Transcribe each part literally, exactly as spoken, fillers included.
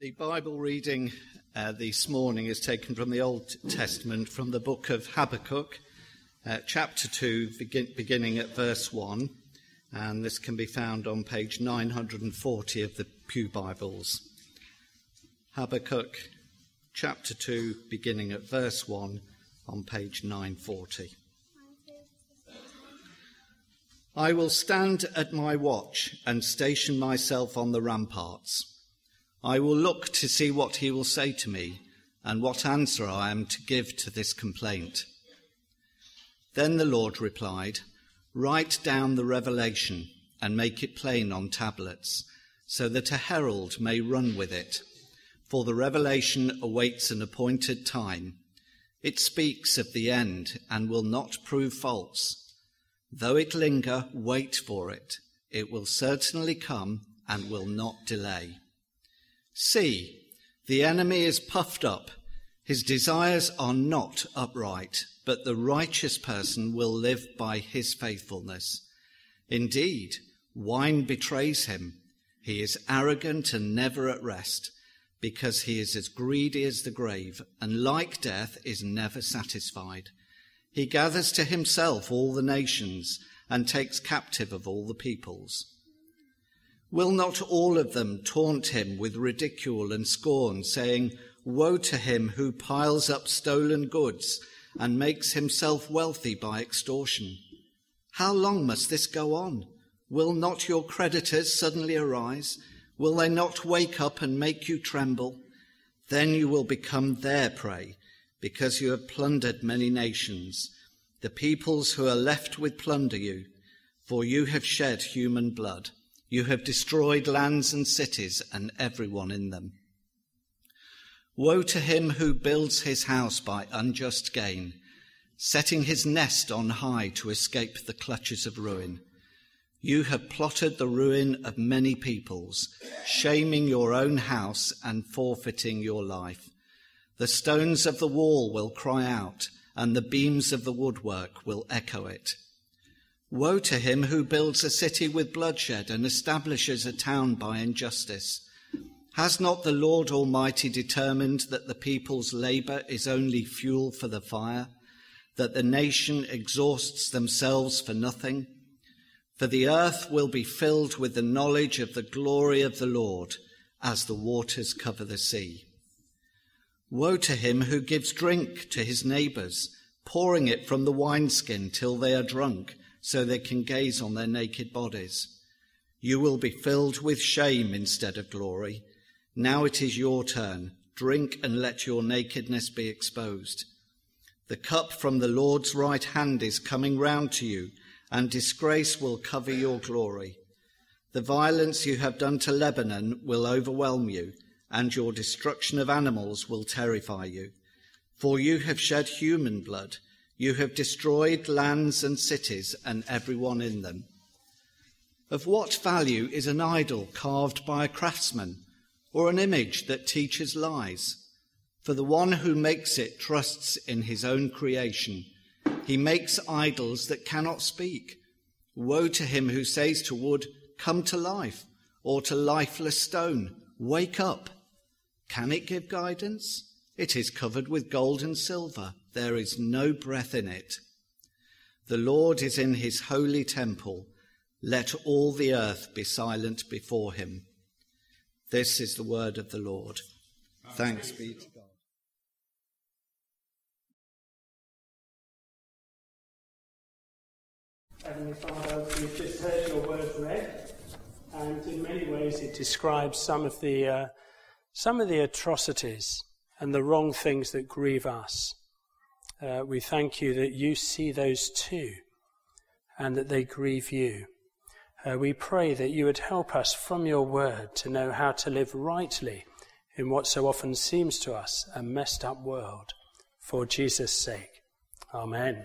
The Bible reading uh, this morning is taken from the Old Testament, from the book of Habakkuk, uh, chapter two, begin, beginning at verse one, and this can be found on page nine hundred forty of the Pew Bibles. Habakkuk, chapter two, beginning at verse one, on page nine forty. I will stand at my watch and station myself on the ramparts. I will look to see what he will say to me and what answer I am to give to this complaint. Then the Lord replied, write down the revelation and make it plain on tablets, so that a herald may run with it. For the revelation awaits an appointed time. It speaks of the end and will not prove false. Though it linger, wait for it. It will certainly come and will not delay. See, the enemy is puffed up. His desires are not upright, but the righteous person will live by his faithfulness. Indeed, wine betrays him. He is arrogant and never at rest, because he is as greedy as the grave, and like death is never satisfied. He gathers to himself all the nations and takes captive of all the peoples. Will not all of them taunt him with ridicule and scorn, saying, woe to him who piles up stolen goods and makes himself wealthy by extortion? How long must this go on? Will not your creditors suddenly arise? Will they not wake up and make you tremble? Then you will become their prey, because you have plundered many nations. The peoples who are left will plunder you, for you have shed human blood. You have destroyed lands and cities and everyone in them. Woe to him who builds his house by unjust gain, setting his nest on high to escape the clutches of ruin. You have plotted the ruin of many peoples, shaming your own house and forfeiting your life. The stones of the wall will cry out, and the beams of the woodwork will echo it. Woe to him who builds a city with bloodshed and establishes a town by injustice. Has not the Lord Almighty determined that the people's labour is only fuel for the fire, that the nation exhausts themselves for nothing? For the earth will be filled with the knowledge of the glory of the Lord, as the waters cover the sea. Woe to him who gives drink to his neighbours, pouring it from the wineskin till they are drunk, so they can gaze on their naked bodies. You will be filled with shame instead of glory. Now it is your turn. Drink and let your nakedness be exposed. The cup from the Lord's right hand is coming round to you, and disgrace will cover your glory. The violence you have done to Lebanon will overwhelm you, and your destruction of animals will terrify you. For you have shed human blood. You have destroyed lands and cities and everyone in them. Of what value is an idol carved by a craftsman, or an image that teaches lies? For the one who makes it trusts in his own creation. He makes idols that cannot speak. Woe to him who says to wood, come to life, or to lifeless stone, wake up. Can it give guidance? It is covered with gold and silver. There is no breath in it. The Lord is in his holy temple. Let all the earth be silent before him. This is the word of the Lord. Thanks be to God. Heavenly Father, we've just heard your word read, and in many ways it describes some of the uh, some of the atrocities and the wrong things that grieve us. Uh, we thank you that you see those too, and that they grieve you. Uh, we pray that you would help us from your word to know how to live rightly in what so often seems to us a messed up world. For Jesus' sake. Amen.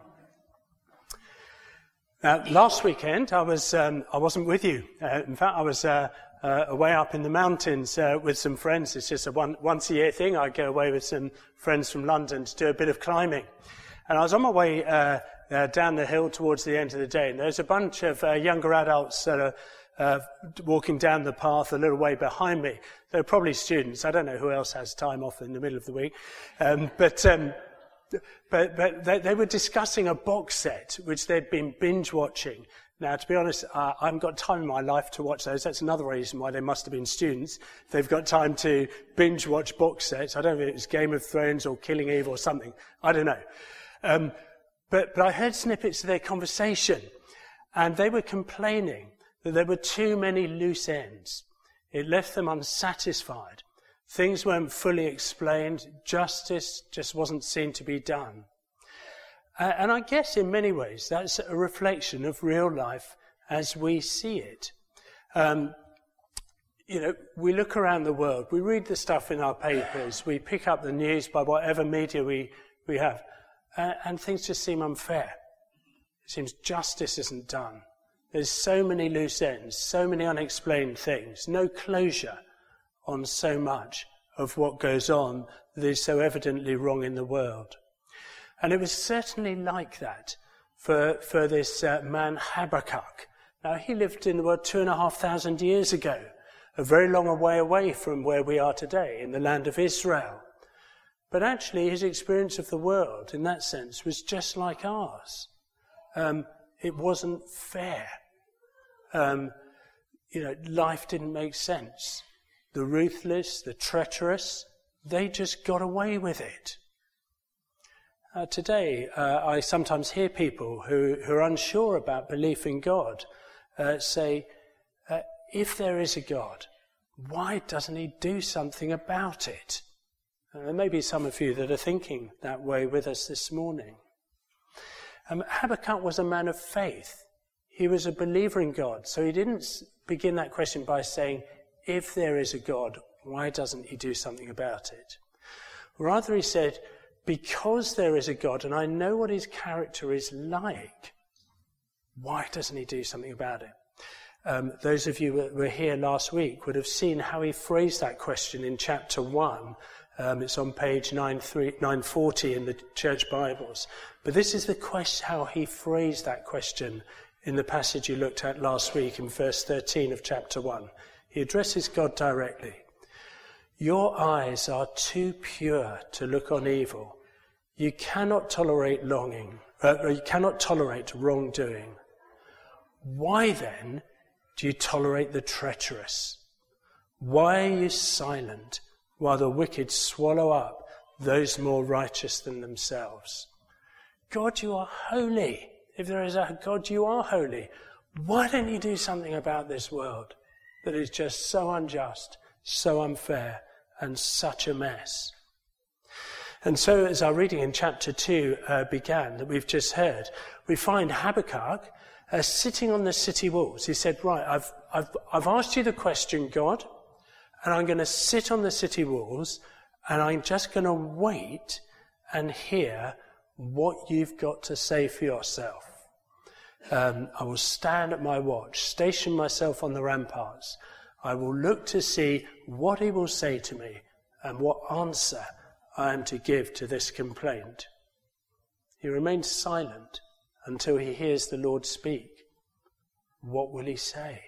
Uh, last weekend, I was um, I wasn't with you. Uh, in fact, I was uh, uh, away up in the mountains uh, with some friends. It's just a one, once a year thing. I go away with some friends from London to do a bit of climbing. And I was on my way uh, uh, down the hill towards the end of the day, and there's a bunch of uh, younger adults that are uh, walking down the path a little way behind me. They're probably students. I don't know who else has time off in the middle of the week. Um, but um, but, but they, they were discussing a box set which they'd been binge watching. Now, to be honest, uh, I haven't got time in my life to watch those. That's another reason why they must have been students. They've got time to binge watch box sets. I don't know if it was Game of Thrones or Killing Eve or something. I don't know. Um, but, but I heard snippets of their conversation, and they were complaining that there were too many loose ends. It left them unsatisfied. Things weren't fully explained. Justice just wasn't seen to be done. Uh, and I guess in many ways that's a reflection of real life as we see it. Um, you know, we look around the world, we read the stuff in our papers, we pick up the news by whatever media we, we have, uh, and things just seem unfair. It seems justice isn't done. There's so many loose ends, so many unexplained things, no closure on so much of what goes on that is so evidently wrong in the world. And it was certainly like that for, for this uh, man Habakkuk. Now, he lived in the world two and a half thousand years ago, a very long way away from where we are today, in the land of Israel. But actually, his experience of the world, in that sense, was just like ours. Um, it wasn't fair. Um, you know, life didn't make sense. The ruthless, the treacherous, they just got away with it. Uh, today, uh, I sometimes hear people who, who are unsure about belief in God uh, say, uh, if there is a God, why doesn't he do something about it? And there may be some of you that are thinking that way with us this morning. Um, Habakkuk was a man of faith. He was a believer in God. So he didn't begin that question by saying, if there is a God, why doesn't he do something about it? Rather, he said, because there is a God and I know what his character is like, why doesn't he do something about it? Um, those of you that were here last week would have seen how he phrased that question in chapter one. Um, it's on page nine forty in the church Bibles. But this is the question, how he phrased that question in the passage you looked at last week in verse thirteen of chapter one. He addresses God directly. Your eyes are too pure to look on evil. You cannot tolerate longing, uh, or you cannot tolerate wrongdoing. Why then do you tolerate the treacherous? Why are you silent while the wicked swallow up those more righteous than themselves? God, you are holy. If there is a God, you are holy. Why don't you do something about this world that is just so unjust, so unfair, and such a mess? And so as our reading in chapter two uh, began, that we've just heard, we find Habakkuk uh, sitting on the city walls. He said, right, I've, I've, I've asked you the question, God, and I'm going to sit on the city walls, and I'm just going to wait and hear what you've got to say for yourself. Um, I will stand at my watch, station myself on the ramparts. I will look to see what he will say to me and what answer I am to give to this complaint. He remains silent until he hears the Lord speak. What will he say?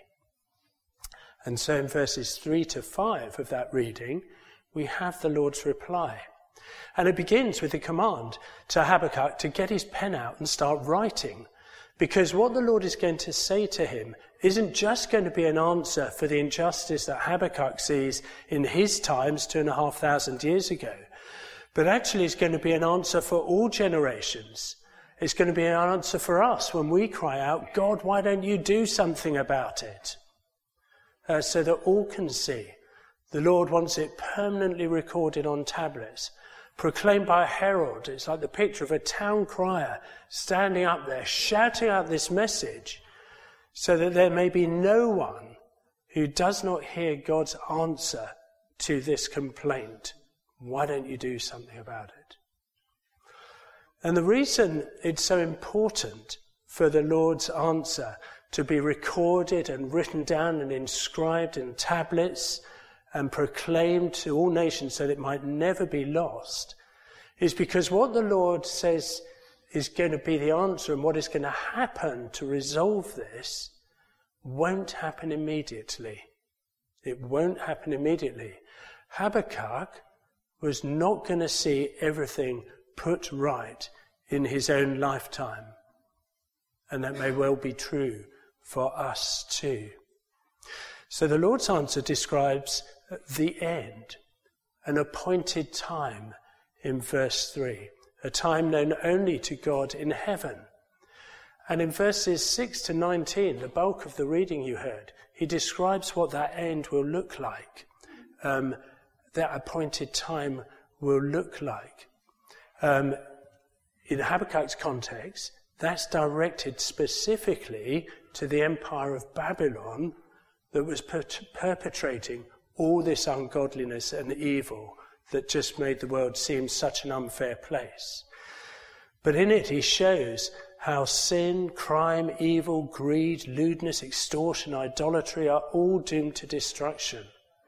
And so in verses three to five of that reading, we have the Lord's reply. And it begins with a command to Habakkuk to get his pen out and start writing. Because what the Lord is going to say to him isn't just going to be an answer for the injustice that Habakkuk sees in his times two and a half thousand years ago, but actually it's going to be an answer for all generations. It's going to be an answer for us when we cry out, God, why don't you do something about it? Uh, so that all can see. The Lord wants it permanently recorded on tablets, proclaimed by a herald. It's like the picture of a town crier standing up there, shouting out this message, so that there may be no one who does not hear God's answer to this complaint. Why don't you do something about it? And the reason it's so important for the Lord's answer to be recorded and written down and inscribed in tablets and proclaimed to all nations so that it might never be lost, is because what the Lord says is going to be the answer and what is going to happen to resolve this won't happen immediately. It won't happen immediately. Habakkuk was not going to see everything put right in his own lifetime. And that may well be true for us too. So the Lord's answer describes the end, an appointed time in verse three, a time known only to God in heaven. And in verses six to nineteen, the bulk of the reading you heard, he describes what that end will look like, um, that appointed time will look like. Um, in Habakkuk's context, that's directed specifically to the empire of Babylon that was per- perpetrating all this ungodliness and evil that just made the world seem such an unfair place. But in it he shows how sin, crime, evil, greed, lewdness, extortion, idolatry are all doomed to destruction.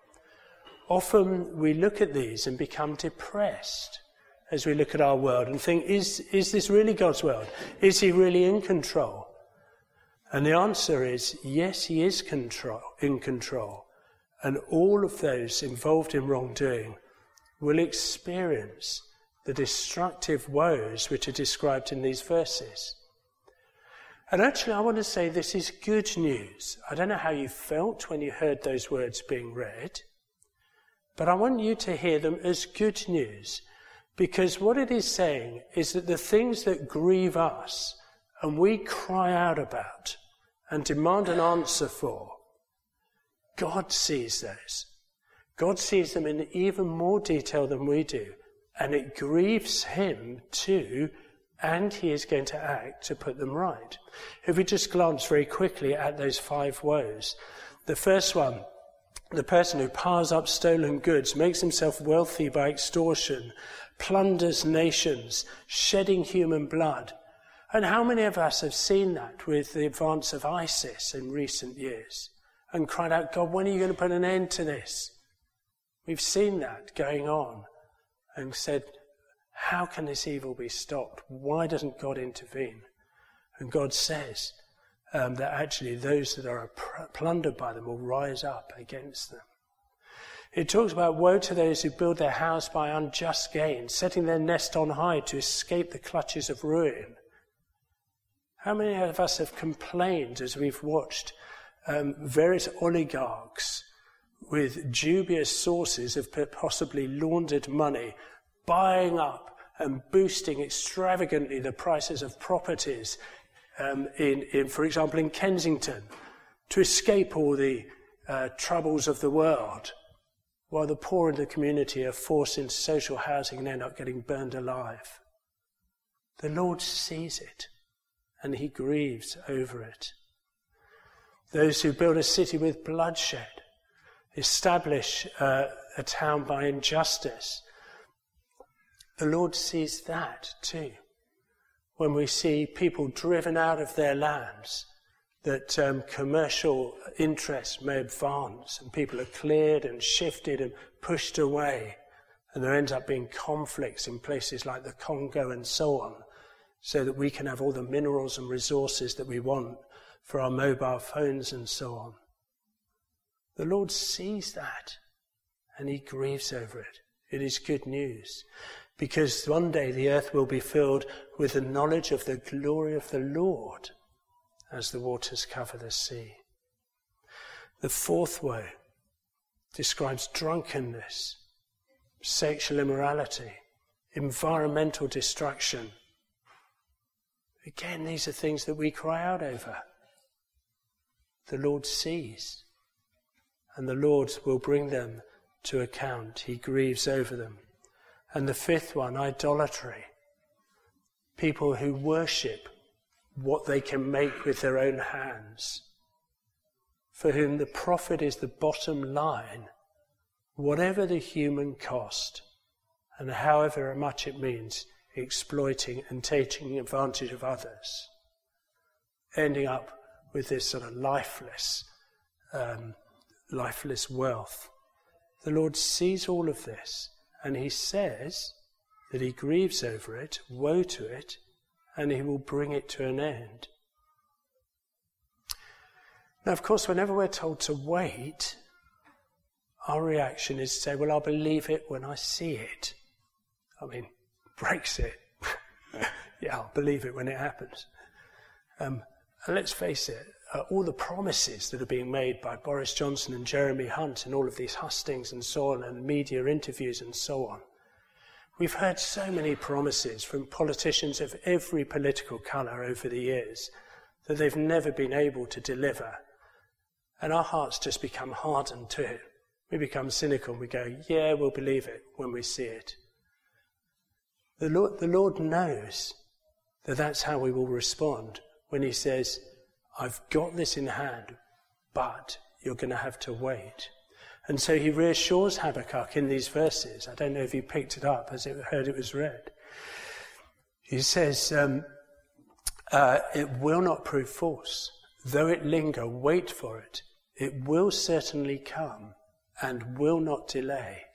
Often we look at these and become depressed as we look at our world and think, is, is this really God's world? Is he really in control? And the answer is, yes, he is control, in control. And all of those involved in wrongdoing will experience the destructive woes which are described in these verses. And actually, I want to say this is good news. I don't know how you felt when you heard those words being read, but I want you to hear them as good news, because what it is saying is that the things that grieve us and we cry out about and demand an answer for, God sees those. God sees them in even more detail than we do, and it grieves him too, and he is going to act to put them right. If we just glance very quickly at those five woes. The first one, the person who piles up stolen goods, makes himself wealthy by extortion, plunders nations, shedding human blood. And how many of us have seen that with the advance of ISIS in recent years and cried out, God, when are you going to put an end to this? We've seen that going on and said, how can this evil be stopped? Why doesn't God intervene? And God says um, that actually those that are plundered by them will rise up against them. It talks about woe to those who build their house by unjust gain, setting their nest on high to escape the clutches of ruin. How many of us have complained as we've watched um, various oligarchs with dubious sources of possibly laundered money buying up and boosting extravagantly the prices of properties, um, in, in, for example, in Kensington, to escape all the uh, troubles of the world, while the poor in the community are forced into social housing and end up getting burned alive. The Lord sees it, and he grieves over it. Those who build a city with bloodshed, establish uh, a town by injustice, the Lord sees that too. When we see people driven out of their lands, that um, commercial interests may advance and people are cleared and shifted and pushed away, and there ends up being conflicts in places like the Congo and so on, so that we can have all the minerals and resources that we want for our mobile phones and so on. The Lord sees that and he grieves over it. It is good news, because one day the earth will be filled with the knowledge of the glory of the Lord as the waters cover the sea. The fourth woe describes drunkenness, sexual immorality, environmental destruction. Again, these are things that we cry out over. The Lord sees, and the Lord will bring them to account. He grieves over them. And the fifth one, idolatry. People who worship what they can make with their own hands, for whom the profit is the bottom line, whatever the human cost, and however much it means exploiting and taking advantage of others, ending up with this sort of lifeless, um, lifeless wealth. The Lord sees all of this, and he says that he grieves over it, woe to it, and he will bring it to an end. Now, of course, whenever we're told to wait, our reaction is to say, well, I'll believe it when I see it. I mean, Brexit. Yeah, I'll believe it when it happens. Um, and let's face it, uh, all the promises that are being made by Boris Johnson and Jeremy Hunt and all of these hustings and so on and media interviews and so on. We've heard so many promises from politicians of every political colour over the years that they've never been able to deliver. And our hearts just become hardened to it. We become cynical and we go, yeah, we'll believe it when we see it. The Lord, the Lord knows that that's how we will respond when he says, I've got this in hand, but you're going to have to wait. And so he reassures Habakkuk in these verses. I don't know if you picked it up as it heard it was read. He says, um, uh, it will not prove false. Though it linger, wait for it. It will certainly come and will not delay.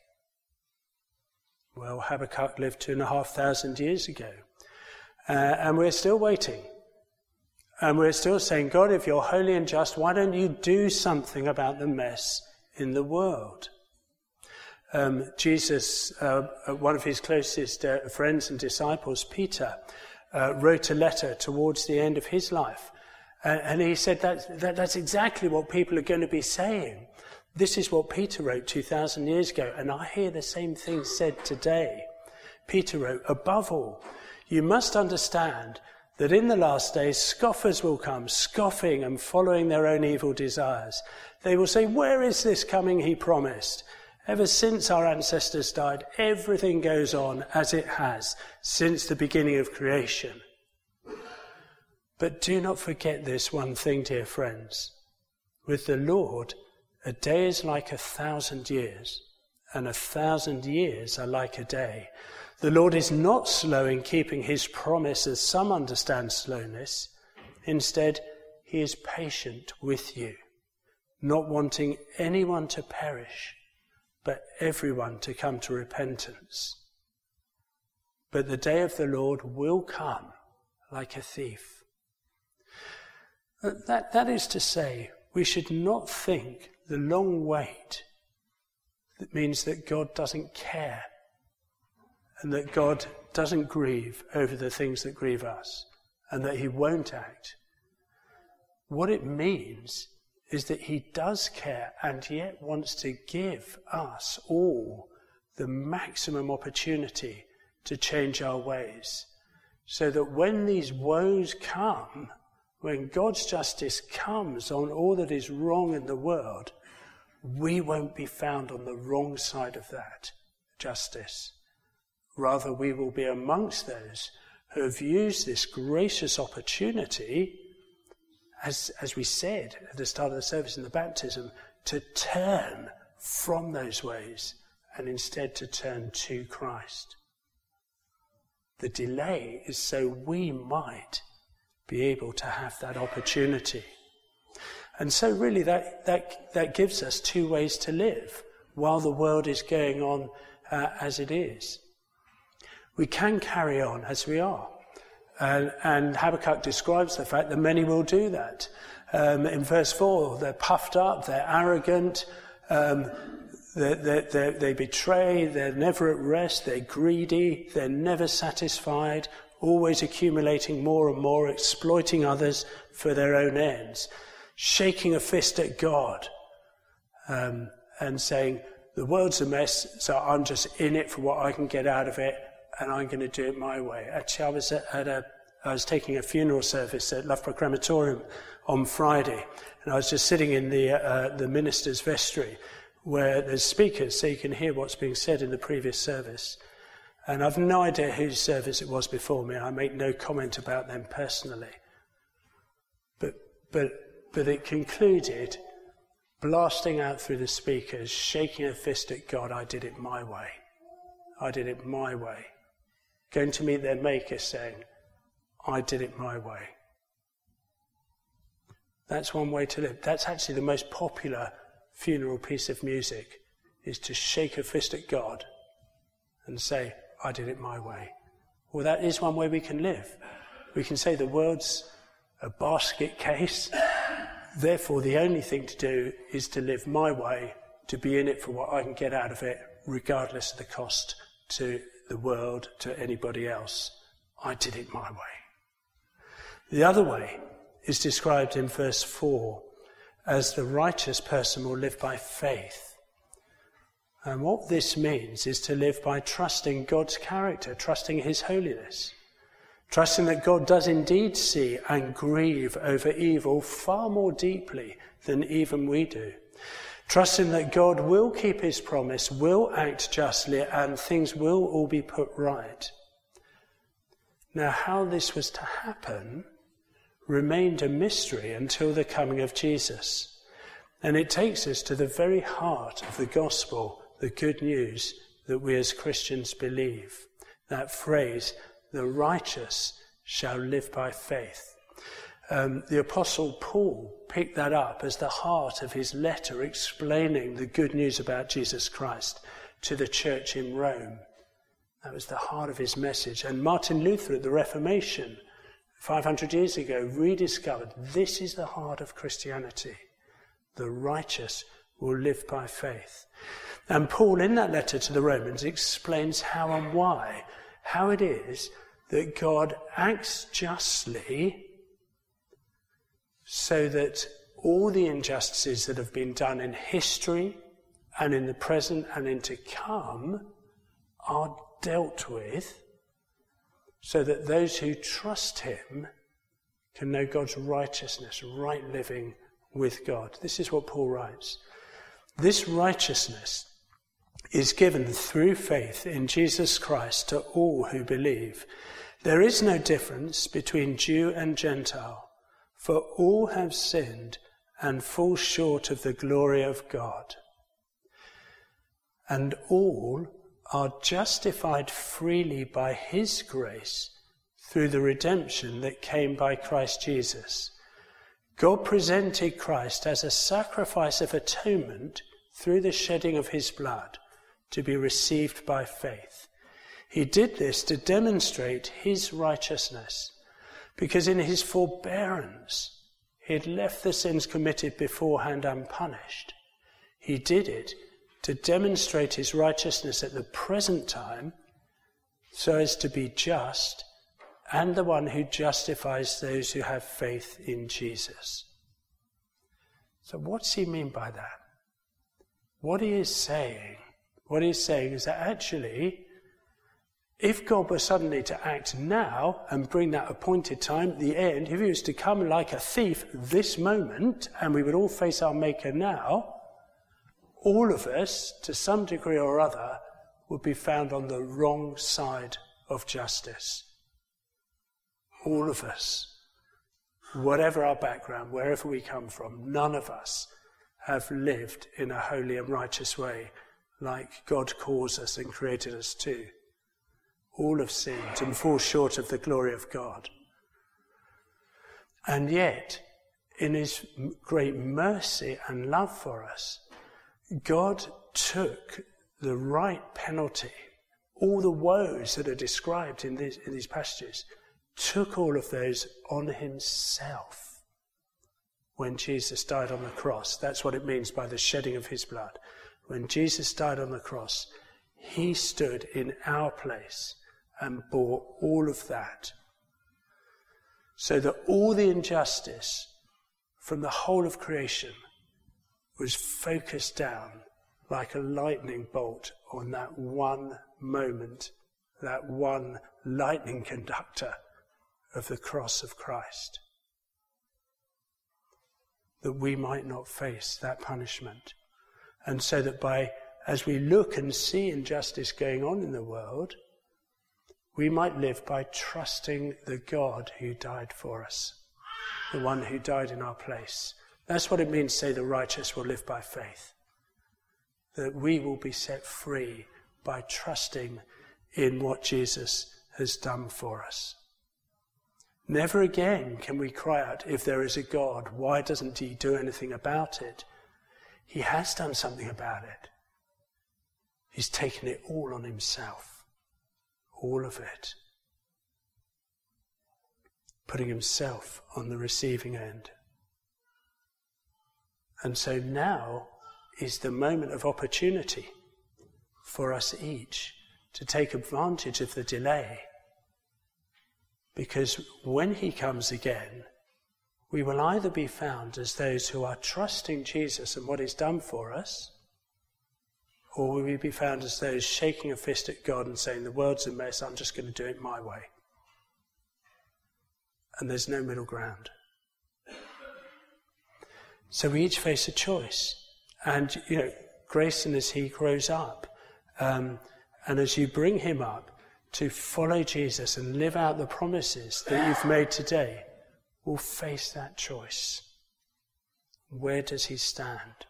Well, Habakkuk lived two and a half thousand years ago. Uh, and we're still waiting. And we're still saying, God, if you're holy and just, why don't you do something about the mess in the world? Um, Jesus, uh, one of his closest uh, friends and disciples, Peter, uh, wrote a letter towards the end of his life. Uh, and he said that, that that's exactly what people are going to be saying. This is what Peter wrote two thousand years ago, and I hear the same thing said today. Peter wrote, above all, you must understand that in the last days scoffers will come, scoffing and following their own evil desires. They will say, where is this coming he promised? Ever since our ancestors died, everything goes on as it has since the beginning of creation. But do not forget this one thing, dear friends. With the Lord, a day is like a thousand years, and a thousand years are like a day. The Lord is not slow in keeping his promise, as some understand slowness. Instead, he is patient with you, not wanting anyone to perish, but everyone to come to repentance. But the day of the Lord will come like a thief. That, that is to say, we should not think the long wait that means that God doesn't care and that God doesn't grieve over the things that grieve us and that he won't act. What it means is that he does care and yet wants to give us all the maximum opportunity to change our ways, so that when these woes come, when God's justice comes on all that is wrong in the world, we won't be found on the wrong side of that justice. Rather, we will be amongst those who have used this gracious opportunity, as, as we said at the start of the service in the baptism, to turn from those ways and instead to turn to Christ. The delay is so we might be able to have that opportunity. And so really that, that, that gives us two ways to live while the world is going on uh, as it is. We can carry on as we are. And, and Habakkuk describes the fact that many will do that. Um, in verse four, they're puffed up, they're arrogant, um, they, they, they, they betray, they're never at rest, they're greedy, they're never satisfied, always accumulating more and more, exploiting others for their own ends, shaking a fist at God, um, and saying, the world's a mess, so I'm just in it for what I can get out of it, and I'm going to do it my way. Actually, I was at, at a, I was taking a funeral service at Loughborough Crematorium on Friday, and I was just sitting in the uh, the minister's vestry, where there's speakers, so you can hear what's being said in the previous service. And I've no idea whose service it was before me. I make no comment about them personally. But but but it concluded, blasting out through the speakers, shaking a fist at God, I did it my way. I did it my way. Going to meet their maker saying, I did it my way. That's one way to live. That's actually the most popular funeral piece of music, is to shake a fist at God and say, I did it my way. Well, that is one way we can live. We can say the world's a basket case, therefore the only thing to do is to live my way, to be in it for what I can get out of it, regardless of the cost to the world, to anybody else. I did it my way. The other way is described in verse four as the righteous person will live by faith. And what this means is to live by trusting God's character, trusting his holiness, trusting that God does indeed see and grieve over evil far more deeply than even we do. Trusting that God will keep his promise, will act justly, and things will all be put right. Now, how this was to happen remained a mystery until the coming of Jesus. And it takes us to the very heart of the gospel, the good news that we as Christians believe. That phrase, the righteous shall live by faith. Um, the Apostle Paul picked that up as the heart of his letter explaining the good news about Jesus Christ to the church in Rome. That was the heart of his message. And Martin Luther at the Reformation, five hundred years ago, rediscovered this is the heart of Christianity. The righteous will live by faith. And Paul, in that letter to the Romans, explains how and why, how it is that God acts justly so that all the injustices that have been done in history and in the present and in to come are dealt with, so that those who trust him can know God's righteousness, right living with God. This is what Paul writes. This righteousness is given through faith in Jesus Christ to all who believe. There is no difference between Jew and Gentile, for all have sinned and fall short of the glory of God. And all are justified freely by his grace through the redemption that came by Christ Jesus. God presented Christ as a sacrifice of atonement through the shedding of his blood to be received by faith. He did this to demonstrate his righteousness, because in his forbearance he had left the sins committed beforehand unpunished. He did it to demonstrate his righteousness at the present time, so as to be just and the one who justifies those who have faith in Jesus. So what's he mean by that? What he is saying, what he's saying is that actually, if God were suddenly to act now and bring that appointed time at the end, if he was to come like a thief this moment, and we would all face our Maker now, all of us, to some degree or other, would be found on the wrong side of justice. All of us, whatever our background, wherever we come from, none of us have lived in a holy and righteous way like God calls us and created us to. All have sinned and fall short of the glory of God. And yet, in his great mercy and love for us, God took the right penalty, all the woes that are described in these, in these passages, took all of those on himself when Jesus died on the cross. That's what it means by the shedding of his blood. When Jesus died on the cross, he stood in our place and bore all of that, so that all the injustice from the whole of creation was focused down like a lightning bolt on that one moment, that one lightning conductor of the cross of Christ, that we might not face that punishment. And so that by, as we look and see injustice going on in the world, we might live by trusting the God who died for us, the one who died in our place. That's what it means to say the righteous will live by faith. That we will be set free by trusting in what Jesus has done for us. Never again can we cry out, if there is a God, why doesn't he do anything about it? He has done something about it. He's taken it all on himself. All of it. Putting himself on the receiving end. And so now is the moment of opportunity for us each to take advantage of the delay. Because when he comes again, we will either be found as those who are trusting Jesus and what he's done for us, or will we be found as those shaking a fist at God and saying, the world's a mess, I'm just going to do it my way. And there's no middle ground. So we each face a choice. And, you know, Grayson, as he grows up, um, and as you bring him up to follow Jesus and live out the promises that you've made today, will face that choice. Where does he stand?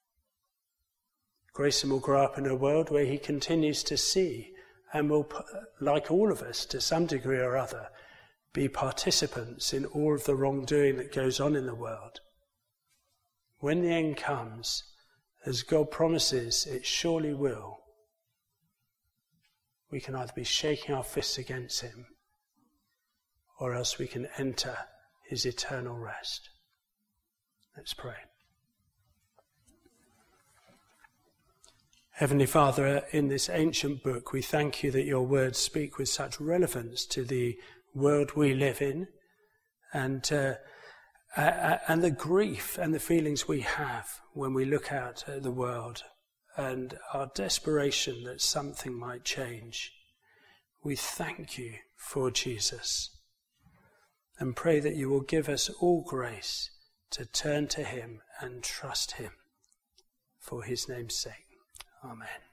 Grayson will grow up in a world where he continues to see and will, like all of us, to some degree or other, be participants in all of the wrongdoing that goes on in the world. When the end comes, as God promises it surely will, we can either be shaking our fists against him, or else we can enter his eternal rest. Let's pray. Heavenly Father, in this ancient book, we thank you that your words speak with such relevance to the world we live in, and uh, uh, and the grief and the feelings we have when we look out at the world and our desperation that something might change. We thank you for Jesus and pray that you will give us all grace to turn to him and trust him for his name's sake. Amen.